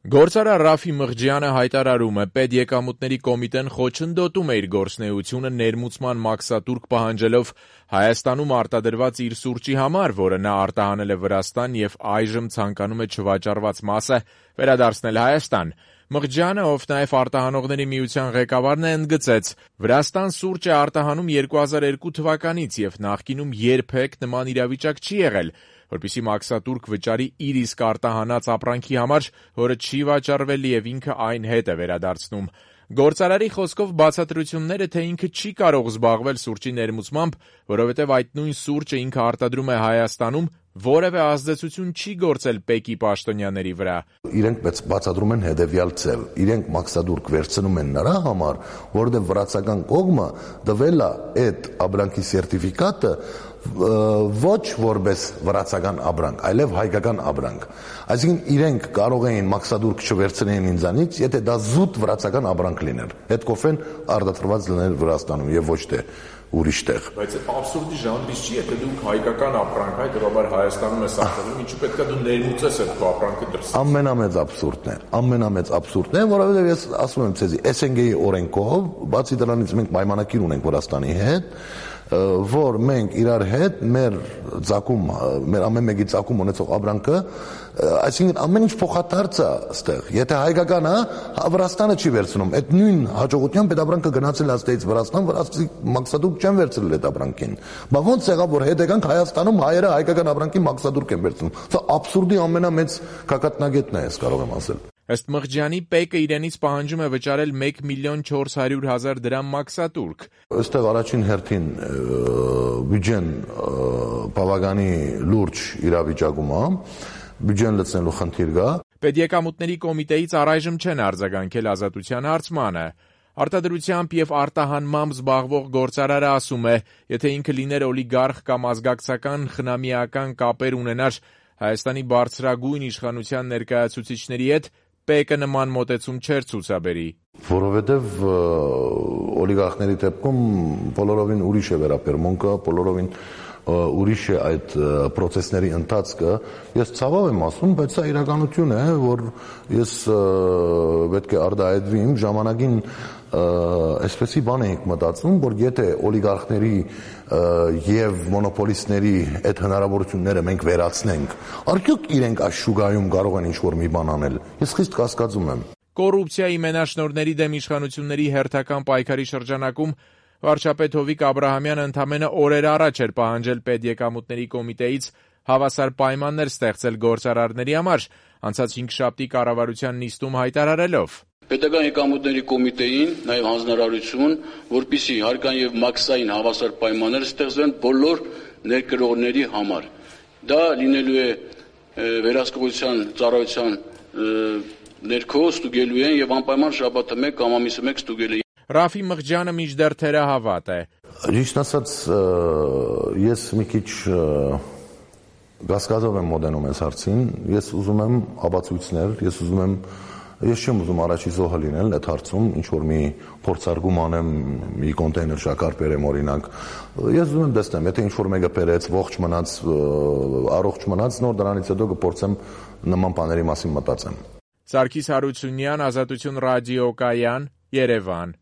Գործարար Ռաֆի Մղջյանը հայտարարում է, պետեկամուտների կոմիտեն խոչընդոտում է իր գործունեությունը ներմուծման մաքսատուրք պահանջելով Հայաստանում արտադրված իր սուրճի համար, որը նա արտահանել է Վրաստան և այժմ ցանկանում է չվաճառված մասը վերադարձնել Հայաստան։ Մղջյանը, ով նաև արտահանողների միության ղեկավարն է, ընդգծեց. Վրաստան սուրճ է արտահանում 2002 թվականից և նախկինում երբեք նման իրավիճակ չի եղել, որպեսզի մաքսատուրք վճարի իր իսկ արտահանած ապրանքի համար, որը չի վաճառվել և ինքը այն հետ է վերադարձնում։ Գործարարի խոսքով բացատրությունները, թե ինքը չի կարող զբաղվել սուրճի ներմուծմամբ, որովհետև այդ նույն սուրճը ինքը արտադրում է Հայաստանում, որևէ ազդեցություն չի գործել ՊԵԿ-ի պաշտոնյաների վրա։ Իրենք բացատրում են հետևյալ ձև. իրենք մաքսատուրք վերցնում են նրա համար, որովհետև վրացական կողմը տվել է այդ ապրանքի սերտիֆիկատը ոչ որպես վրացական ապրանք, այլև հայկական ապրանք։ Այսինքն իրենք կարող էին մաքսատուրք չվերցնեն ինձանից, եթե դա զուտ վրացական ապրանք լիներ։ Այդ կոֆեն արտադրված լիներ Վրաստանում եւ ոչ թե ուրիշ տեղ։ Բայց абսուրդի ժանրից չի, եթե դուք հայկական ապրանք, հետեւաբար Հայաստանում ես արտադրում, ինչու պետք է դու ներմուծես այդ քո ապրանքը դրսից։ Ամենամեծ абսուրդն է, որովհետեւ ես ասում եմ ցեզի, SNG-ի օրենքով, բացի դրանից մենք պայմանագիր ունենք Վրաստանի հետ, որ մենք իրար հետ մեր ամեն մեկի ծագում ունեցող ապրանքը, այսինքն ամեն ինչ փոխադարձ է այստեղ։ Եթե հայկական է, Վրաստանը չի վերցնում։ Այդ նույն հաջողությամբ այդ ապրանքը գնացել այստեղից Վրաստան, վրացի մաքսատուրք չեն վերցրել այդ ապրանքին։ Բա ոնց եղավ, որ հետեկանք Հայաստանում հայերը հայկական ապրանքի մաքսատուրք են վերցնում։ Սա абսուրդի ամենամեծ գագաթնագետն է, ես կարող եմ ասել։ Ըստ Մղջյանի, ՊԵԿ-ը իրենից պահանջում է վճարել 1.4 միլիոն դրամ մաքսատուրք։ Այստեղ առաջին հերթին բյուջեն բավականի լուրջ իրավիճակում է, բյուջեն լցնելու խնդիր կա։ Պետեկամուտների կոմիտեից առայժմ չեն արձագանքել Ազատության հարցմանը։ Արտադրությամբ և արտահանմամբ զբաղվող գործարարը ասում է, եթե ինքը լիներ օլիգարխ կամ ազգակցական խնամիական կապեր ունենար Հայաստանի բարձրագույն իշխանության ներկայացուցիչների հետ, ՊԵԿ-ը նման մոտեցում չէր ցուցաբերի։ Որովհետև օլիգարխների դեպքում բոլորովին ուրիշ է վերաբերմունքը, բոլորովին ուրիշ է այդ պրոցեսների ընթացքը։ Ես ցավով եմ ասում, բայց սա իրականություն է, որ ես պետք է արտահայտվեմ ժամանակին այսպեսի բան էինք մտածում, որ եթե օլիգարխների եւ մոնոպոլիստների այդ հնարավորությունները մենք վերացնենք, արդյոք իրենք այս շուկայում կարող են ինչ-որ մի բան անել։ Ես խիստ կասկածում եմ։ Կոռուպցիայի մենաշնորհների դեմ իշխանությունների հերթական պայքարի շրջանակում վարչապետ Հովիկ Աբրահամյանը ընդամենը օրեր առաջ էր պահանջել պետեկամուտների կոմիտեից հավասար պայմաններ ստեղծել գործարարների համար, անցած 5-շաբթի կառավարության նիստում հայտարարելով. Պետական եկամուտների կոմիտեին նաև հանձնարարություն, որպեսզի հարկային եւ մաքսային հավասար պայմաններ ստեղծվեն բոլոր ներկրողների համար։ Դա լինելու է վերահսկողության ծառայության ներքո ստուգելու են եւ անպայման շաբաթը 1 կամ ամիսը 1 ստուգել են։ Ռաֆի Մղջյանը մինչդեռ թերահավատ է։ Ճիշտ ասած, ես մի քիչ գասկածով եմ մոտենում այս հարցին։ Ես ուզում եմ ապացույցներ, ես չեմ ուզում առաջի զոհը լինել այդ հարցում, ինչ որ մի փորձարկում անեմ, մի կոնտեյներ շաքար բերեմ օրինակ։ Ես ուզում եմ տեսնեմ, եթե ինչ որ մեկը բերեց, ողջ մնաց, առողջ մնաց, նոր դրանից հետո կփորձեմ նման բաների մասին մտածեմ։ Սարգիս Հարությունյան, Ազատություն ռադիոկայան, Երևան։